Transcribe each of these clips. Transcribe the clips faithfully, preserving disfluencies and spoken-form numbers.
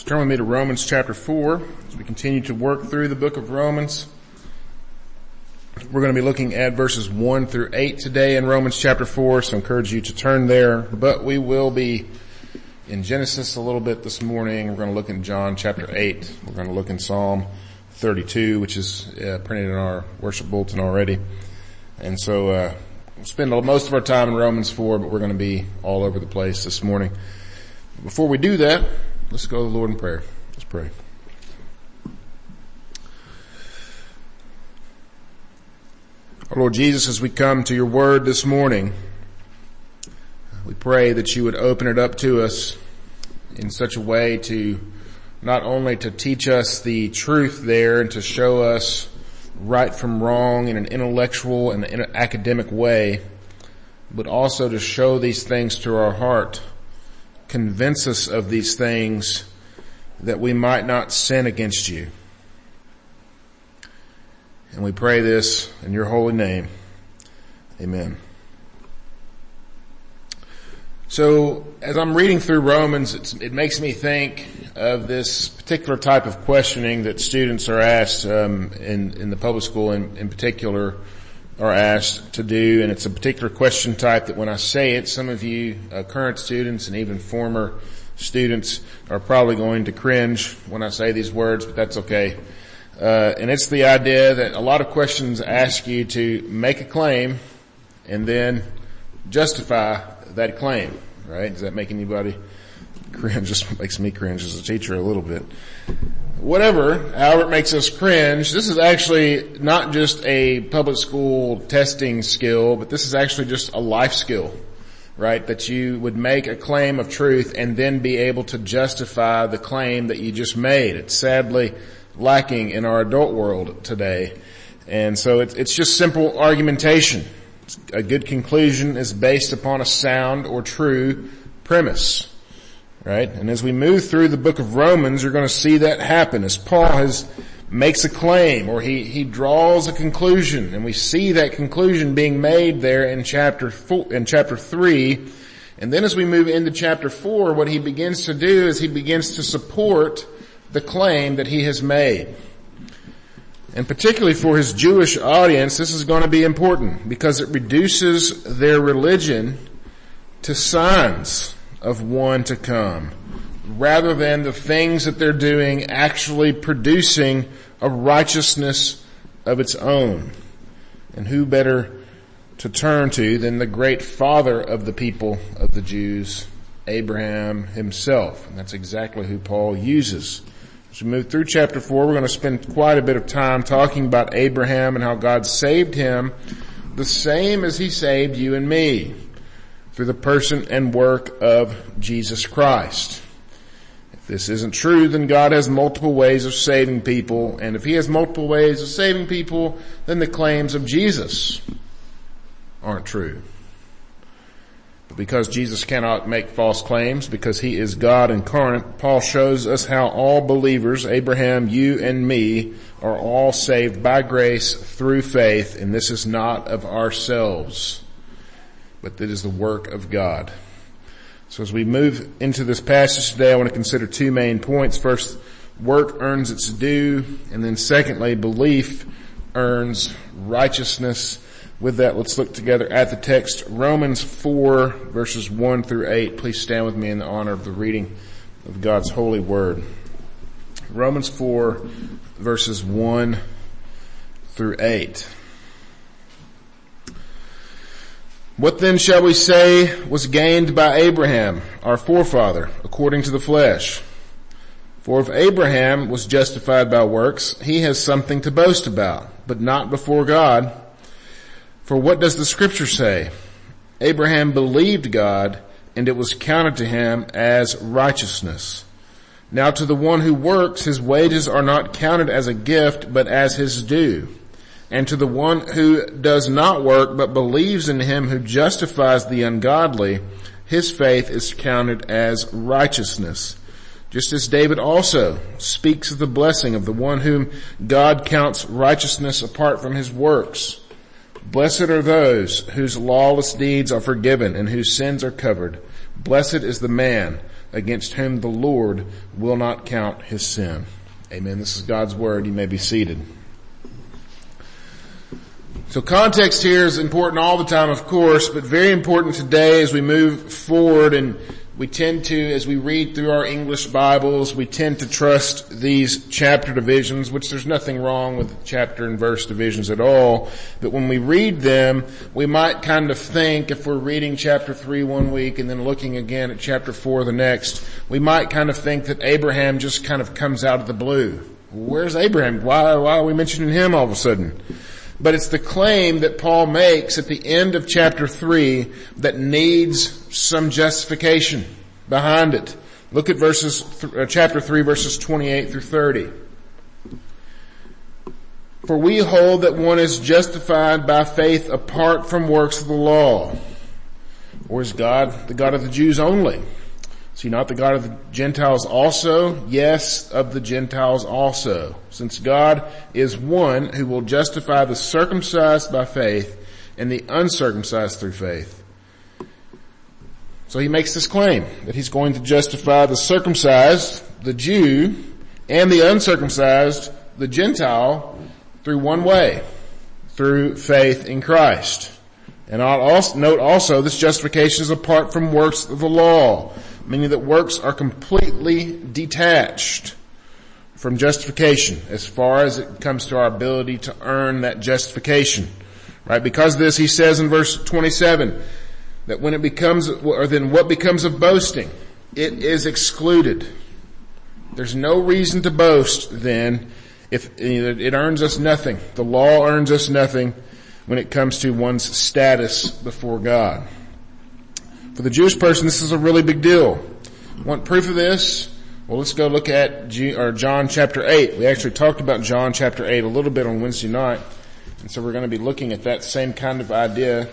So turn with me to Romans chapter four as we continue to work through the book of Romans. We're going to be looking at verses one through eight today in Romans chapter four, so I encourage you to turn there. But we will be in Genesis a little bit this morning. We're going to look in John chapter eight. We're going to look in Psalm thirty-two, which is uh, printed in our worship bulletin already. And so uh we'll spend most of our time in Romans four, but we're going to be all over the place this morning. Before we do that, let's go to the Lord in prayer. Let's pray. Our Lord Jesus, as we come to your word this morning, we pray that you would open it up to us in such a way to not only to teach us the truth there and to show us right from wrong in an intellectual and in an academic way, but also to show these things to our heart, convince us of these things that we might not sin against you. And we pray this in your holy name. Amen. So as I'm reading through Romans, it's, it makes me think of this particular type of questioning that students are asked um, in, in the public school in, in particular are asked to do. And it's a particular question type that when I say it, some of you uh, current students and even former students are probably going to cringe when I say these words, but that's okay. Uh, and it's the idea that a lot of questions ask you to make a claim and then justify that claim, right? Does that make anybody cringe? Just makes me cringe as a teacher a little bit. Whatever, however it makes us cringe, this is actually not just a public school testing skill, but this is actually just a life skill, right? That you would make a claim of truth and then be able to justify the claim that you just made. It's sadly lacking in our adult world today. And so it's, it's just simple argumentation. A good conclusion is based upon a sound or true premise, right? And as we move through the book of Romans, you're going to see that happen as Paul has makes a claim or he, he draws a conclusion, and we see that conclusion being made there in chapter four, in chapter three. And then as we move into chapter four, what he begins to do is he begins to support the claim that he has made. And particularly for his Jewish audience, this is going to be important because it reduces their religion to signs of one to come, rather than the things that they're doing actually producing a righteousness of its own. And who better to turn to than the great father of the people of the Jews, Abraham himself. And that's exactly who Paul uses. As we move through chapter four, we're going to spend quite a bit of time talking about Abraham and how God saved him the same as he saved you and me through the person and work of Jesus Christ. If this isn't true, then God has multiple ways of saving people. And if he has multiple ways of saving people, then the claims of Jesus aren't true. Because Jesus cannot make false claims, because he is God incarnate, Paul shows us how all believers, Abraham, you and me, are all saved by grace through faith, and this is not of ourselves, but it is the work of God. So as we move into this passage today, I want to consider two main points. First, work earns its due, and then secondly, belief earns righteousness. With that, let's look together at the text. Romans four, verses one through eight. Please stand with me in the honor of the reading of God's holy word. Romans four, verses one through eight. What then shall we say was gained by Abraham, our forefather, according to the flesh? For if Abraham was justified by works, he has something to boast about, but not before God. For what does the scripture say? Abraham believed God, and it was counted to him as righteousness. Now to the one who works, his wages are not counted as a gift, but as his due. And to the one who does not work, but believes in him who justifies the ungodly, his faith is counted as righteousness. Just as David also speaks of the blessing of the one whom God counts righteousness apart from his works. Blessed are those whose lawless deeds are forgiven and whose sins are covered. Blessed is the man against whom the Lord will not count his sin. Amen. This is God's word. You may be seated. So context here is important all the time, of course, but very important today as we move forward, and we tend to, as we read through our English Bibles, we tend to trust these chapter divisions, which there's nothing wrong with chapter and verse divisions at all. But when we read them, we might kind of think, if we're reading chapter three one week and then looking again at chapter four the next, we might kind of think that Abraham just kind of comes out of the blue. Where's Abraham? Why, why are we mentioning him all of a sudden? But it's the claim that Paul makes at the end of chapter three that needs some justification behind it. Look at verses, uh, chapter three verses twenty-eight through thirty. For we hold that one is justified by faith apart from works of the law. Or is God the God of the Jews only? Is he not the God of the Gentiles also? Yes, of the Gentiles also. Since God is one who will justify the circumcised by faith and the uncircumcised through faith. So he makes this claim that he's going to justify the circumcised, the Jew, and the uncircumcised, the Gentile, through one way, through faith in Christ. And I'll also note also this justification is apart from works of the law, meaning that works are completely detached from justification as far as it comes to our ability to earn that justification. Right? Because of this, he says in verse twenty-seven that when it becomes, or then what becomes of boasting, it is excluded. There's no reason to boast then if it earns us nothing. The law earns us nothing when it comes to one's status before God. For the Jewish person, this is a really big deal. Want proof of this? Well, let's go look at G- or John chapter eight. We actually talked about John chapter eight a little bit on Wednesday night. And so we're going to be looking at that same kind of idea.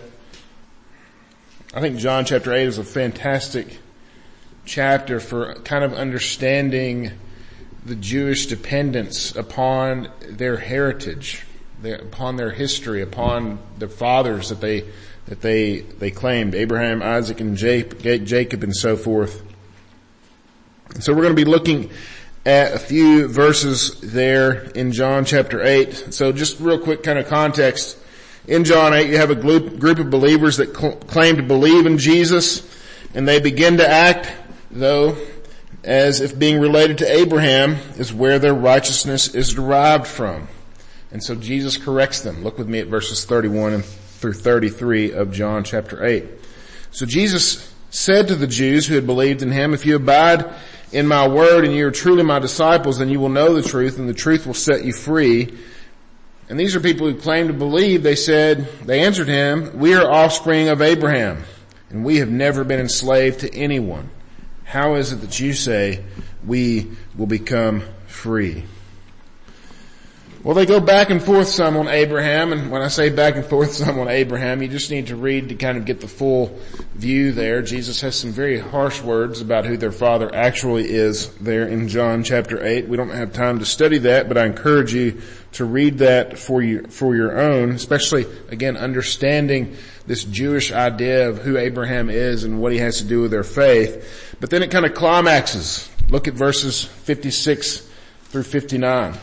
I think John chapter eight is a fantastic chapter for kind of understanding the Jewish dependence upon their heritage, their, upon their history, upon the fathers that they that they, they claimed, Abraham, Isaac, and Jacob, and so forth. And so we're going to be looking at a few verses there in John chapter eight. So just real quick kind of context. In John eight, you have a group of believers that cl- claim to believe in Jesus, and they begin to act, though, as if being related to Abraham is where their righteousness is derived from. And so Jesus corrects them. Look with me at verses thirty-one and through thirty-three of John chapter eight. So Jesus said to the Jews who had believed in him, if you abide in my word and you are truly my disciples, then you will know the truth and the truth will set you free. And these are people who claim to believe. They said, they answered him, we are offspring of Abraham and we have never been enslaved to anyone. How is it that you say we will become free? Well, they go back and forth some on Abraham, and when I say back and forth some on Abraham, you just need to read to kind of get the full view there. Jesus has some very harsh words about who their father actually is there in John chapter eight. We don't have time to study that, but I encourage you to read that for you, for your own, especially, again, understanding this Jewish idea of who Abraham is and what he has to do with their faith. But then it kind of climaxes. Look at verses fifty-six through fifty-nine.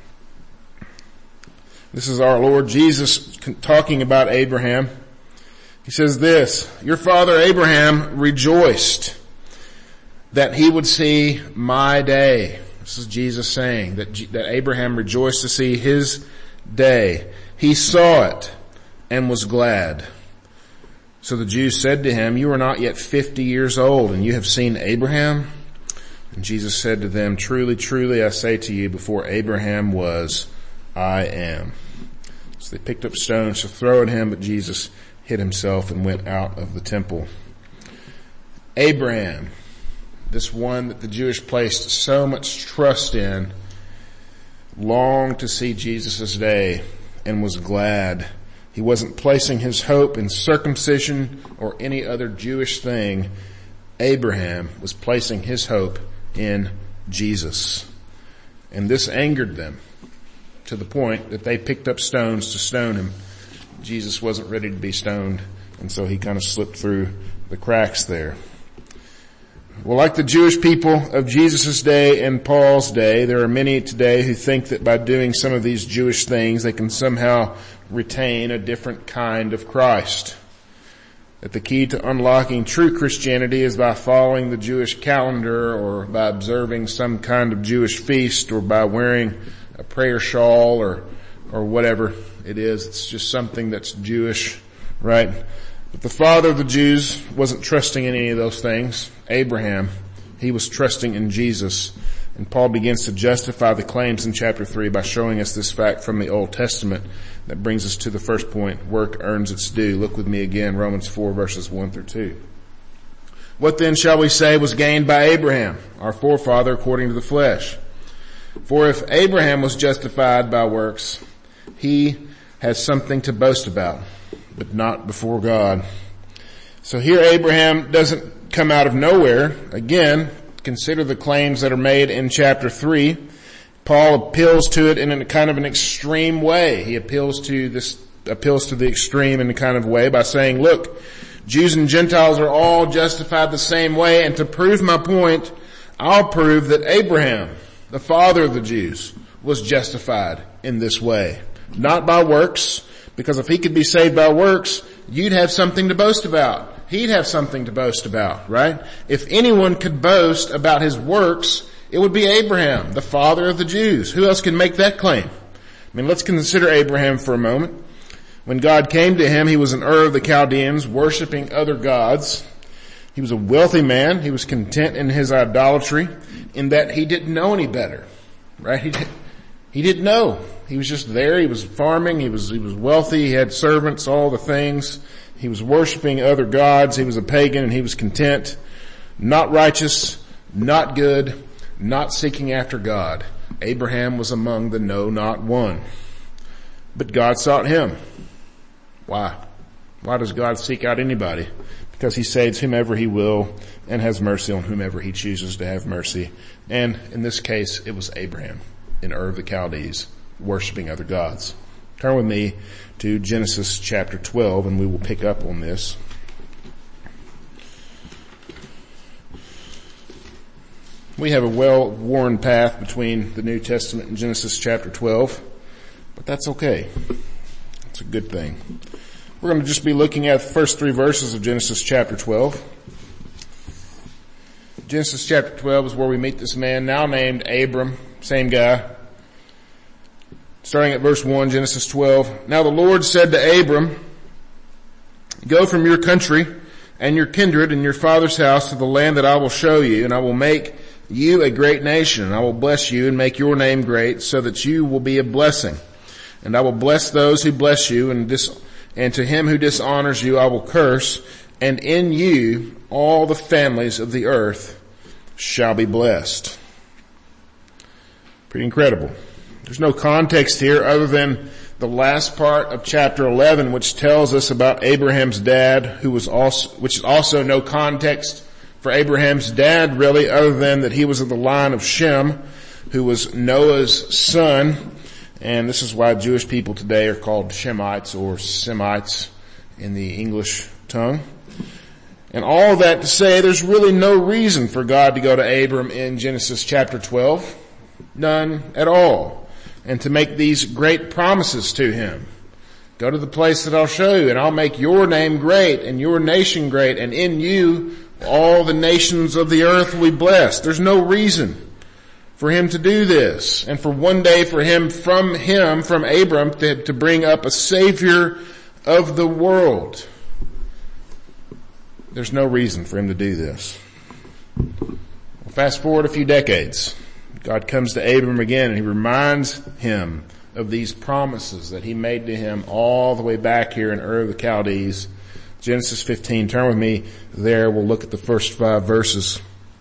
This is our Lord Jesus talking about Abraham. He says this, your father Abraham rejoiced that he would see my day. This is Jesus saying that, that Abraham rejoiced to see his day. He saw it and was glad. So the Jews said to him, you are not yet fifty years old and you have seen Abraham? And Jesus said to them, truly, truly, I say to you, before Abraham was, I am. So they picked up stones to throw at him, but Jesus hid himself and went out of the temple. Abraham, this one that the Jewish placed so much trust in, longed to see Jesus' day and was glad. He wasn't placing his hope in circumcision or any other Jewish thing. Abraham was placing his hope in Jesus. And this angered them to the point that they picked up stones to stone him. Jesus wasn't ready to be stoned, and so he kind of slipped through the cracks there. Well, like the Jewish people of Jesus' day and Paul's day, there are many today who think that by doing some of these Jewish things, they can somehow retain a different kind of Christ. That the key to unlocking true Christianity is by following the Jewish calendar, or by observing some kind of Jewish feast, or by wearing a prayer shawl, or or whatever it is. It's just something that's Jewish, right? But the father of the Jews wasn't trusting in any of those things. Abraham, he was trusting in Jesus. And Paul begins to justify the claims in chapter three by showing us this fact from the Old Testament. That brings us to the first point. Work earns its due. Look with me again, Romans four verses one through two. What then shall we say was gained by Abraham, our forefather according to the flesh? For if Abraham was justified by works, he has something to boast about, but not before God. So here Abraham doesn't come out of nowhere. Again, consider the claims that are made in chapter three. Paul appeals to it in a kind of an extreme way. He appeals to this, appeals to the extreme in a kind of way by saying, look, Jews and Gentiles are all justified the same way, and to prove my point, I'll prove that Abraham, the father of the Jews, was justified in this way. Not by works, because if he could be saved by works, you'd have something to boast about. He'd have something to boast about, right? If anyone could boast about his works, it would be Abraham, the father of the Jews. Who else can make that claim? I mean, let's consider Abraham for a moment. When God came to him, he was in Ur of the Chaldeans, worshiping other gods. He was a wealthy man. He was content in his idolatry, in that he didn't know any better, right? He, did, he didn't know. He was just there. He was farming. He was, he was wealthy. He had servants, all the things. He was worshiping other gods. He was a pagan, and he was content. Not righteous, not good, not seeking after God. Abraham was among the no, not one. But God sought him. Why? Why does God seek out anybody? Because he saves whomever he will and has mercy on whomever he chooses to have mercy. And in this case, it was Abraham in Ur of the Chaldees, worshiping other gods. Turn with me to Genesis chapter twelve, and we will pick up on this. We have a well-worn path between the New Testament and Genesis chapter twelve, but that's okay. It's a good thing. We're going to just be looking at the first three verses of Genesis chapter twelve. Genesis chapter twelve is where we meet this man now named Abram, same guy. Starting at verse one, Genesis twelve. Now the Lord said to Abram, go from your country and your kindred and your father's house to the land that I will show you, and I will make you a great nation, and I will bless you and make your name great, so that you will be a blessing. And I will bless those who bless you, and dis- and to him who dishonors you I will curse, and in you all the families of the earth shall be blessed. Pretty incredible. There's no context here other than the last part of chapter eleven, which tells us about Abraham's dad, who was also, which is also no context for Abraham's dad really, other than that he was of the line of Shem, who was Noah's son. And this is why Jewish people today are called Shemites or Semites in the English tongue. And all that to say, there's really no reason for God to go to Abram in Genesis chapter twelve. None at all. And to make these great promises to him. Go to the place that I'll show you, and I'll make your name great and your nation great, and in you all the nations of the earth will be blessed. There's no reason for him to do this, and for one day for him, from him, from Abram, to, to bring up a Savior of the world. There's no reason for him to do this. Well, fast forward a few decades. God comes to Abram again, and he reminds him of these promises that he made to him all the way back here in Ur of the Chaldees. Genesis fifteen. Turn with me there. We'll look at the first five verses.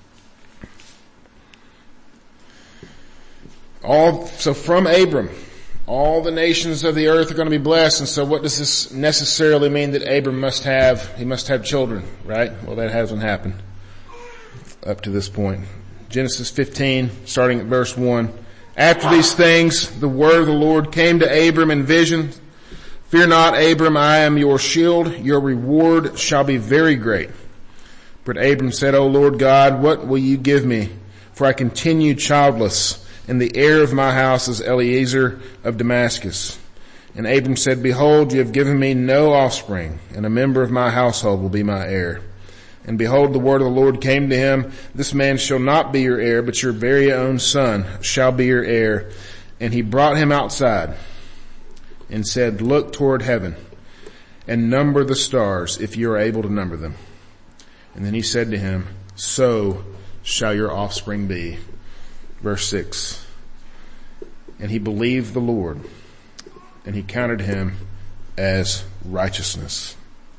All, so from Abram, all the nations of the earth are going to be blessed. And so what does this necessarily mean that Abram must have? He must have children, right? Well, that hasn't happened up to this point. Genesis fifteen, starting at verse one. After these things, the word of the Lord came to Abram in vision. Fear not, Abram, I am your shield. Your reward shall be very great. But Abram said, O Lord God, what will you give me? For I continue childless, and the heir of my house is Eliezer of Damascus. And Abram said, Behold, you have given me no offspring, and a member of my household will be my heir. And behold, the word of the Lord came to him, This man shall not be your heir, but your very own son shall be your heir. And he brought him outside and said, Look toward heaven and number the stars, if you are able to number them. And then he said to him, So shall your offspring be. Verse six. And he believed the Lord, and he counted him as righteousness.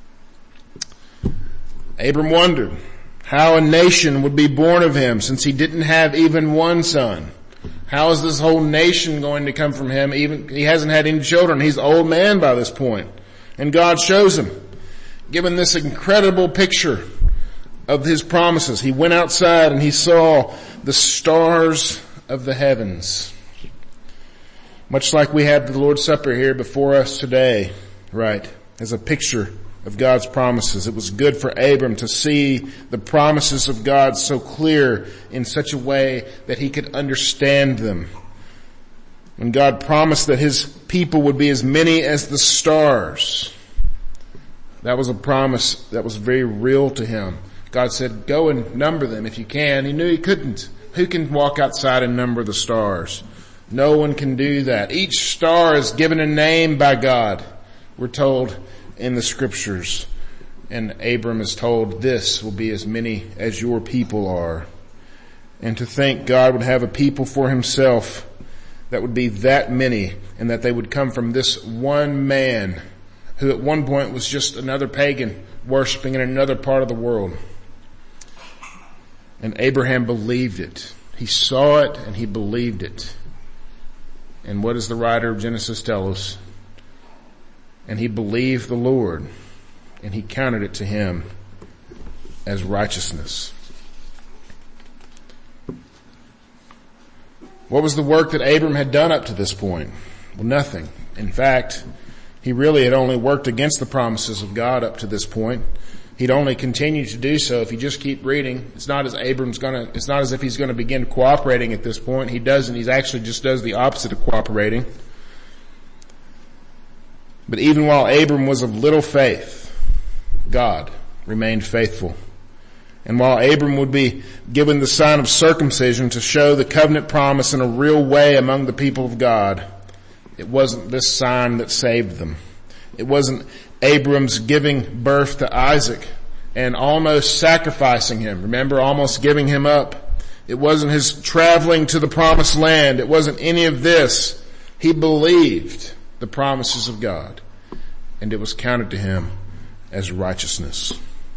Abram wondered how a nation would be born of him, since he didn't have even one son. How is this whole nation going to come from him? Even he hasn't had any children. He's an old man by this point. And God shows him, given this incredible picture of his promises. He went outside and he saw the stars of the heavens. Much like we have the Lord's Supper here before us today, right, as a picture of God's promises. It was good for Abram to see the promises of God so clear in such a way that he could understand them. When God promised that his people would be as many as the stars, that was a promise that was very real to him. God said, go and number them if you can. He knew he couldn't. Who can walk outside and number the stars? No one can do that. Each star is given a name by God, we're told in the scriptures. And Abram is told, this will be as many as your people are. And to think God would have a people for himself that would be that many, and that they would come from this one man who at one point was just another pagan worshiping in another part of the world. And Abraham believed it. He saw it and he believed it. And what does the writer of Genesis tell us? And he believed the Lord, and he counted it to him as righteousness. What was the work that Abram had done up to this point? Well, nothing. In fact, he really had only worked against the promises of God up to this point. He'd only continue to do so if you just keep reading. It's not as Abram's gonna, it's not as if he's gonna begin cooperating at this point. He doesn't. He actually just does the opposite of cooperating. But even while Abram was of little faith, God remained faithful. And while Abram would be given the sign of circumcision to show the covenant promise in a real way among the people of God, it wasn't this sign that saved them. It wasn't Abram's giving birth to Isaac and almost sacrificing him. Remember, almost giving him up. It wasn't his traveling to the promised land. It wasn't any of this. He believed the promises of God, and it was counted to him as righteousness.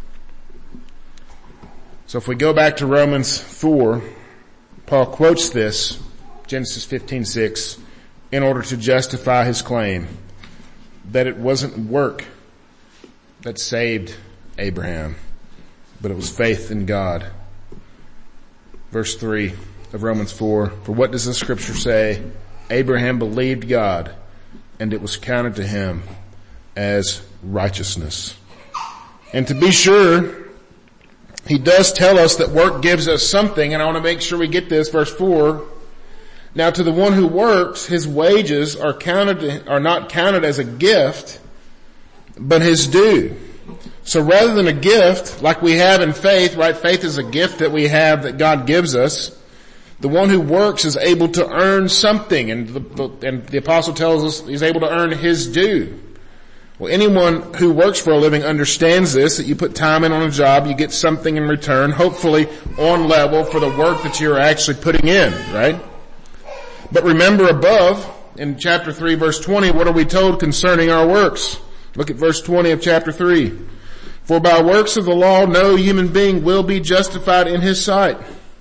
So if we go back to Romans four, Paul quotes this, Genesis fifteen six, in order to justify his claim that it wasn't work that saved Abraham, but it was faith in God. Verse three of Romans four, for what does the scripture say? Abraham believed God, and it was counted to him as righteousness. And to be sure, he does tell us that work gives us something, and I want to make sure we get this, verse four. Now to the one who works, his wages are counted, are not counted as a gift, but his due. So rather than a gift, like we have in faith, right? Faith is a gift that we have that God gives us. The one who works is able to earn something, and the, and the apostle tells us he's able to earn his due. Well, anyone who works for a living understands this, that you put time in on a job, you get something in return, hopefully on level for the work that you're actually putting in, right? But remember above, in chapter three, verse twenty, what are we told concerning our works? Look at verse twenty of chapter three. For by works of the law, no human being will be justified in his sight,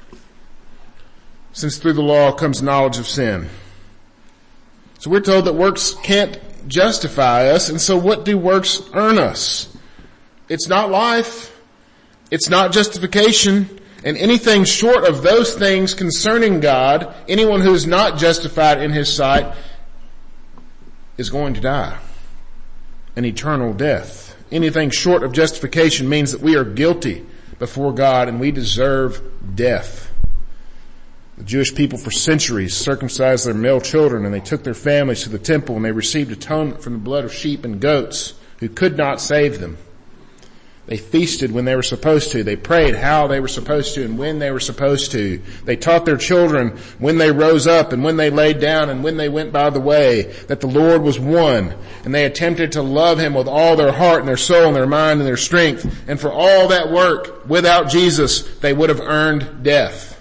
since through the law comes knowledge of sin. So we're told that works can't justify us, and so what do works earn us? It's not life. It's not justification. And anything short of those things concerning God, anyone who is not justified in his sight is going to die an eternal death. Anything short of justification means that we are guilty before God, and we deserve death. The Jewish people for centuries circumcised their male children, and they took their families to the temple, and they received atonement from the blood of sheep and goats who could not save them. They feasted when they were supposed to. They prayed how they were supposed to and when they were supposed to. They taught their children when they rose up and when they laid down and when they went by the way that the Lord was one. And they attempted to love Him with all their heart and their soul and their mind and their strength. And for all that work, without Jesus, they would have earned death.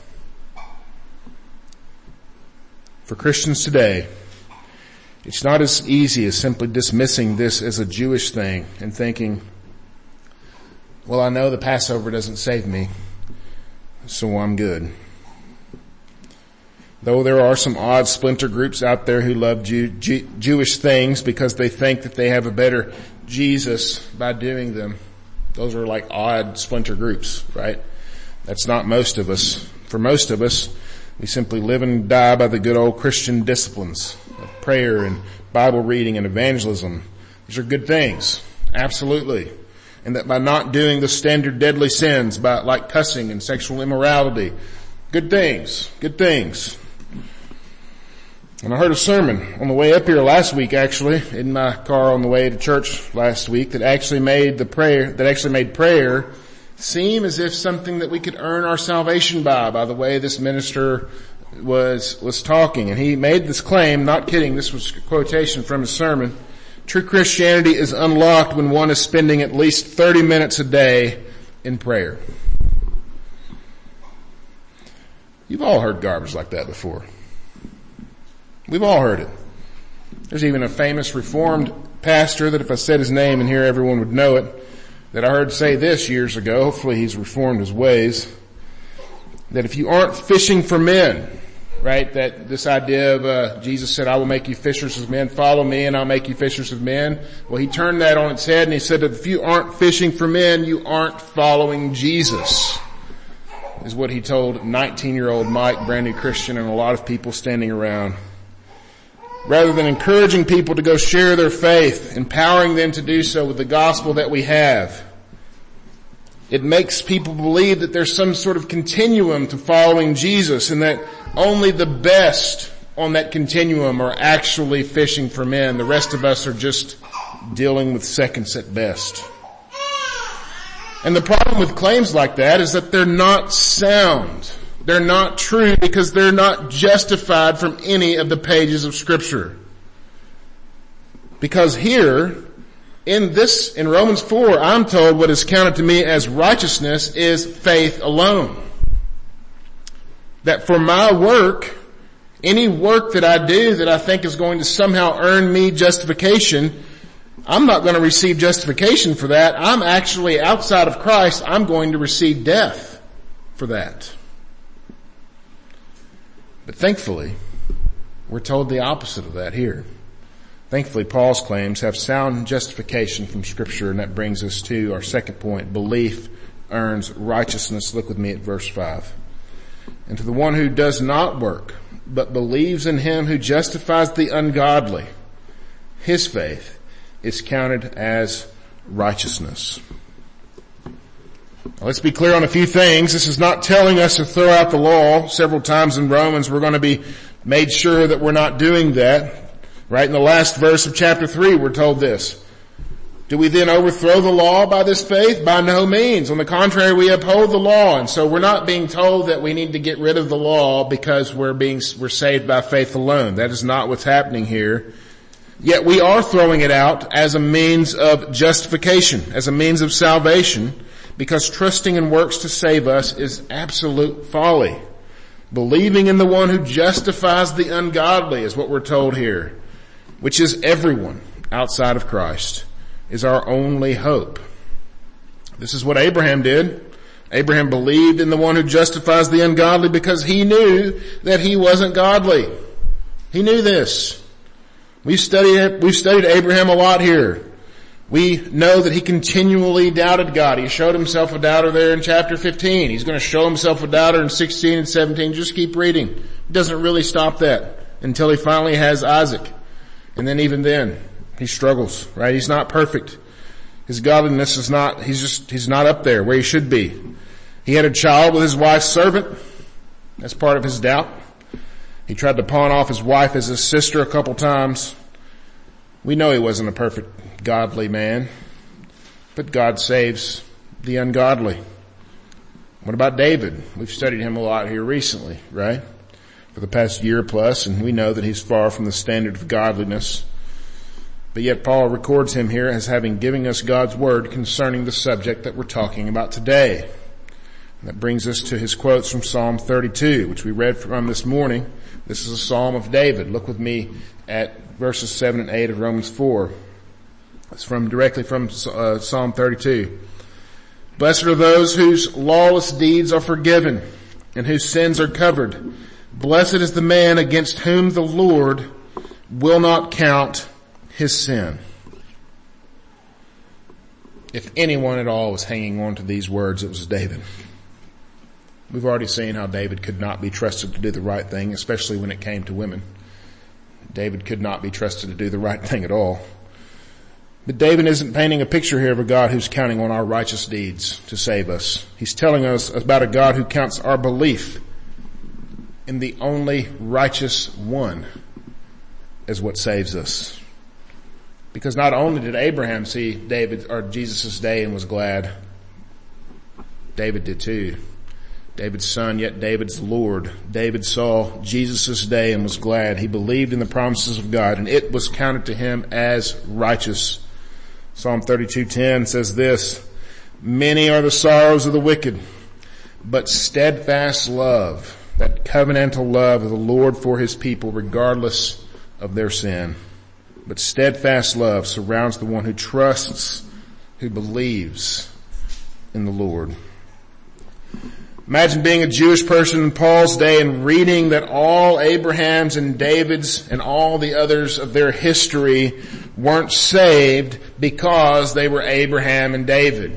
For Christians today, it's not as easy as simply dismissing this as a Jewish thing and thinking, well, I know the Passover doesn't save me, so I'm good. Though there are some odd splinter groups out there who love Jew, Jew, Jewish things because they think that they have a better Jesus by doing them. Those are like odd splinter groups, right? That's not most of us. For most of us, we simply live and die by the good old Christian disciplines of prayer and Bible reading and evangelism. These are good things. Absolutely. And that by not doing the standard deadly sins, by like cussing and sexual immorality, good things, good things. And I heard a sermon on the way up here last week, actually, in my car on the way to church last week, that actually made the prayer, that actually made prayer seem as if something that we could earn our salvation by, by the way this minister was, was talking. And he made this claim, not kidding, this was a quotation from his sermon. True Christianity is unlocked when one is spending at least thirty minutes a day in prayer. You've all heard garbage like that before. We've all heard it. There's even a famous Reformed pastor that if I said his name in here everyone would know it, that I heard say this years ago, hopefully he's reformed his ways, that if you aren't fishing for men, right, that this idea of uh, Jesus said, I will make you fishers of men, follow me and I'll make you fishers of men. Well, he turned that on its head and he said that if you aren't fishing for men, you aren't following Jesus, is what he told nineteen-year-old Mike, brand new Christian, and a lot of people standing around. Rather than encouraging people to go share their faith, empowering them to do so with the gospel that we have, it makes people believe that there's some sort of continuum to following Jesus and that only the best on that continuum are actually fishing for men. The rest of us are just dealing with seconds at best. And the problem with claims like that is that they're not sound. They're not true because they're not justified from any of the pages of Scripture. Because here, in this, in Romans four, I'm told what is counted to me as righteousness is faith alone. That for my work, any work that I do that I think is going to somehow earn me justification, I'm not going to receive justification for that. I'm actually outside of Christ. I'm going to receive death for that. But thankfully, we're told the opposite of that here. Thankfully, Paul's claims have sound justification from Scripture, and that brings us to our second point. Belief earns righteousness. Look with me at verse five. And to the one who does not work, but believes in Him who justifies the ungodly, his faith is counted as righteousness. Now, let's be clear on a few things. This is not telling us to throw out the law. Several times in Romans we're going to be made sure that we're not doing that. Right in the last verse of chapter three we're told this. Do we then overthrow the law by this faith? By no means. On the contrary, we uphold the law. And so we're not being told that we need to get rid of the law because we're being, we're saved by faith alone. That is not what's happening here. Yet we are throwing it out as a means of justification, as a means of salvation, because trusting in works to save us is absolute folly. Believing in the one who justifies the ungodly is what we're told here, which is everyone outside of Christ, is our only hope. This is what Abraham did. Abraham believed in the one who justifies the ungodly because he knew that he wasn't godly. He knew this. We've studied, we've studied Abraham a lot here. We know that he continually doubted God. He showed himself a doubter there in chapter fifteen. He's going to show himself a doubter in sixteen and seventeen. Just keep reading. He doesn't really stop that until he finally has Isaac. And then even then, he struggles, right? He's not perfect. His godliness is not, he's just, he's not up there where he should be. He had a child with his wife's servant. That's part of his doubt. He tried to pawn off his wife as his sister a couple times. We know he wasn't a perfect, godly man, but God saves the ungodly. What about David? We've studied him a lot here recently, right? For the past year plus, and we know that he's far from the standard of godliness. But yet Paul records him here as having given us God's word concerning the subject that we're talking about today. And that brings us to his quotes from Psalm thirty-two, which we read from this morning. This is a psalm of David. Look with me at verses seven and eight of Romans four. It's from directly from uh, Psalm thirty-two. Blessed are those whose lawless deeds are forgiven and whose sins are covered. Blessed is the man against whom the Lord will not count his sin. If anyone at all was hanging on to these words, it was David. We've already seen how David could not be trusted to do the right thing, especially when it came to women. David could not be trusted to do the right thing at all. But David isn't painting a picture here of a God who's counting on our righteous deeds to save us. He's telling us about a God who counts our belief in the only righteous one as what saves us. Because not only did Abraham see David or Jesus' day and was glad, David did too. David's son, yet David's Lord. David saw Jesus' day and was glad. He believed in the promises of God, and it was counted to him as righteous. Psalm thirty-two ten says this, many are the sorrows of the wicked, but steadfast love, that covenantal love of the Lord for his people regardless of their sin. But steadfast love surrounds the one who trusts, who believes in the Lord. Imagine being a Jewish person in Paul's day and reading that all Abraham's and David's and all the others of their history weren't saved because they were Abraham and David.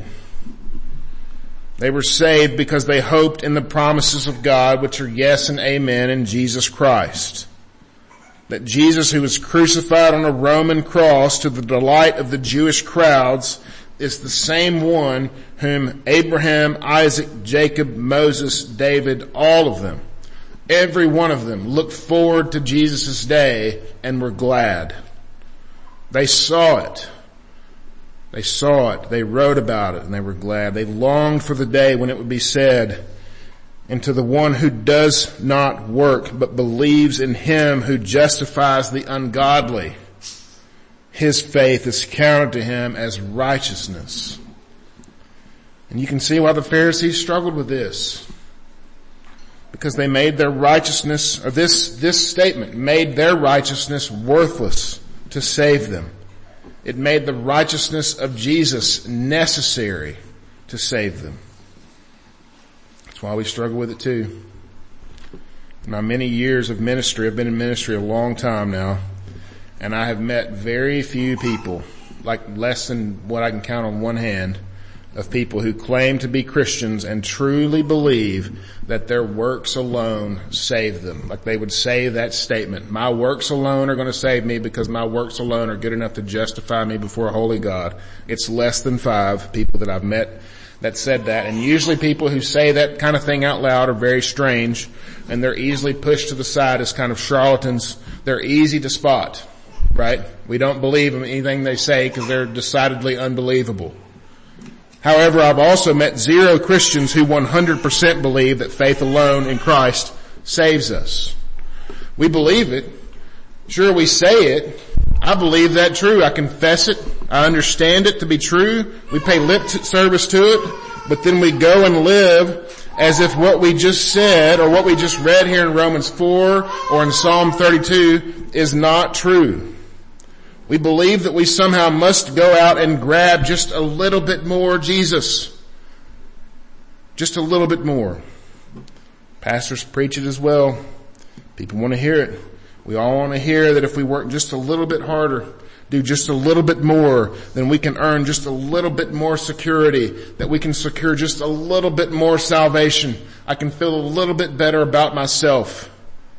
They were saved because they hoped in the promises of God, which are yes and amen in Jesus Christ. That Jesus, who was crucified on a Roman cross to the delight of the Jewish crowds, is the same one whom Abraham, Isaac, Jacob, Moses, David, all of them, every one of them looked forward to Jesus' day and were glad. They saw it. They saw it. They wrote about it and they were glad. They longed for the day when it would be said, and to the one who does not work but believes in him who justifies the ungodly, his faith is counted to him as righteousness. And you can see why the Pharisees struggled with this. Because they made their righteousness, or this, this statement made their righteousness worthless to save them. It made the righteousness of Jesus necessary to save them. That's why we struggle with it too. In my many years of ministry, I've been in ministry a long time now, and I have met very few people, like less than what I can count on one hand, of people who claim to be Christians and truly believe that their works alone save them. Like they would say that statement, my works alone are going to save me because my works alone are good enough to justify me before a holy God. It's less than five people that I've met that said that. And usually people who say that kind of thing out loud are very strange, and they're easily pushed to the side as kind of charlatans. They're easy to spot, right? We don't believe in anything they say because they're decidedly unbelievable. However, I've also met zero Christians who one hundred percent believe that faith alone in Christ saves us. We believe it. Sure, we say it. I believe that true. I confess it. I understand it to be true. We pay lip service to it, but then we go and live as if what we just said or what we just read here in Romans four or in Psalm thirty-two is not true. We believe that we somehow must go out and grab just a little bit more Jesus. Just a little bit more. Pastors preach it as well. People want to hear it. We all want to hear that if we work just a little bit harder, do just a little bit more, then we can earn just a little bit more security, that we can secure just a little bit more salvation. I can feel a little bit better about myself.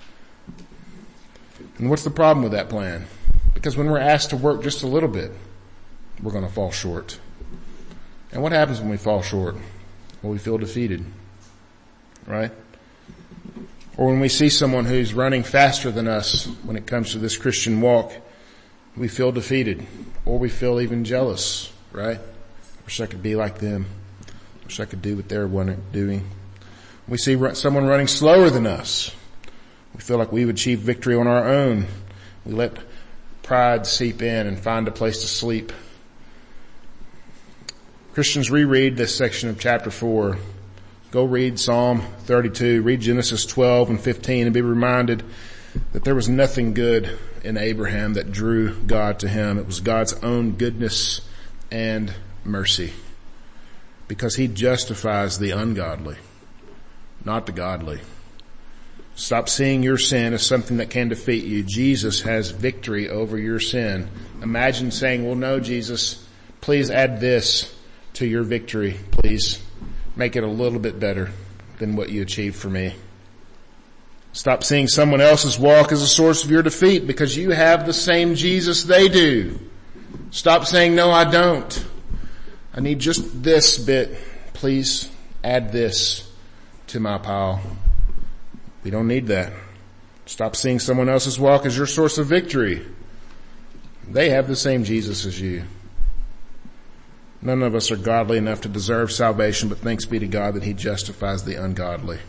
And what's the problem with that plan? Because when we're asked to work just a little bit, we're going to fall short. And what happens when we fall short? or we feel defeated, right? Or when we see someone who's running faster than us when it comes to this Christian walk, we feel defeated, or we feel even jealous, right? Wish I could be like them. Wish I could do what they're doing. We see someone running slower than us. We feel like we've achieved victory on our own. We let pride seep in and find a place to sleep. Christians, reread this section of chapter four. Go read Psalm thirty-two, read Genesis twelve and fifteen, and be reminded that there was nothing good in Abraham that drew God to him. It was God's own goodness and mercy, because he justifies the ungodly, not the godly. Stop seeing your sin as something that can defeat you. Jesus has victory over your sin. Imagine saying, well, no, Jesus, please add this to your victory, please. Make it a little bit better than what you achieved for me. Stop seeing someone else's walk as a source of your defeat, because you have the same Jesus they do. Stop saying, no, I don't. I need just this bit. Please add this to my pile. We don't need that. Stop seeing someone else's walk as your source of victory. They have the same Jesus as you. None of us are godly enough to deserve salvation, but thanks be to God that he justifies the ungodly.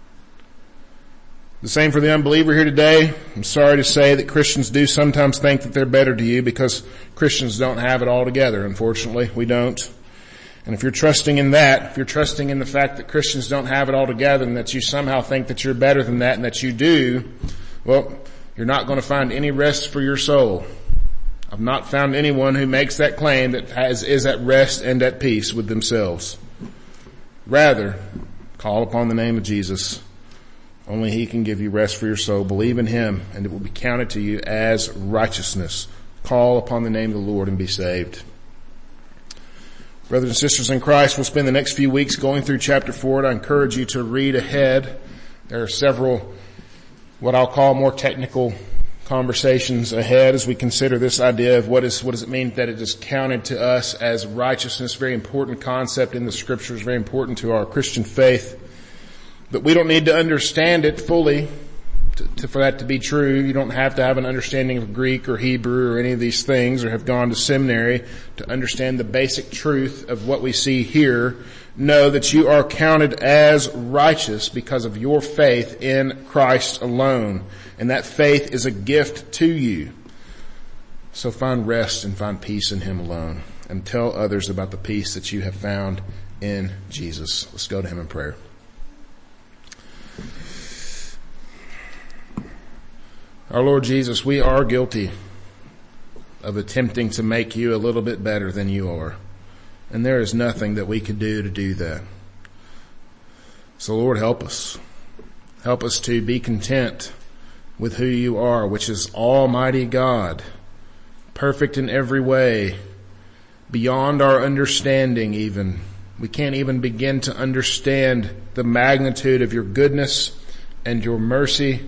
The same for the unbeliever here today. I'm sorry to say that Christians do sometimes think that they're better to you, because Christians don't have it all together. Unfortunately, we don't. And if you're trusting in that, if you're trusting in the fact that Christians don't have it all together and that you somehow think that you're better than that and that you do, well, you're not going to find any rest for your soul. I've not found anyone who makes that claim that has, is at rest and at peace with themselves. Rather, call upon the name of Jesus. Only he can give you rest for your soul. Believe in him, and it will be counted to you as righteousness. Call upon the name of the Lord and be saved. Brothers and sisters in Christ, we'll spend the next few weeks going through chapter four, and I encourage you to read ahead. There are several, what I'll call more technical conversations ahead as we consider this idea of what is, what does it mean that it is counted to us as righteousness. Very important concept in the scriptures, very important to our Christian faith. But we don't need to understand it fully to, to, for that to be true. You don't have to have an understanding of Greek or Hebrew or any of these things, or have gone to seminary to understand the basic truth of what we see here. Know that you are counted as righteous because of your faith in Christ alone. And that faith is a gift to you. So find rest and find peace in him alone, and tell others about the peace that you have found in Jesus. Let's go to him in prayer. Our Lord Jesus, we are guilty of attempting to make you a little bit better than you are. And there is nothing that we could do to do that. So Lord, help us. Help us to be content with who you are, which is Almighty God, perfect in every way, beyond our understanding even. We can't even begin to understand the magnitude of your goodness and your mercy.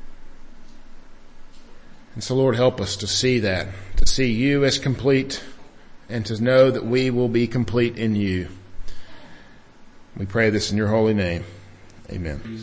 And so Lord, help us to see that, to see you as complete, and to know that we will be complete in you. We pray this in your holy name. Amen.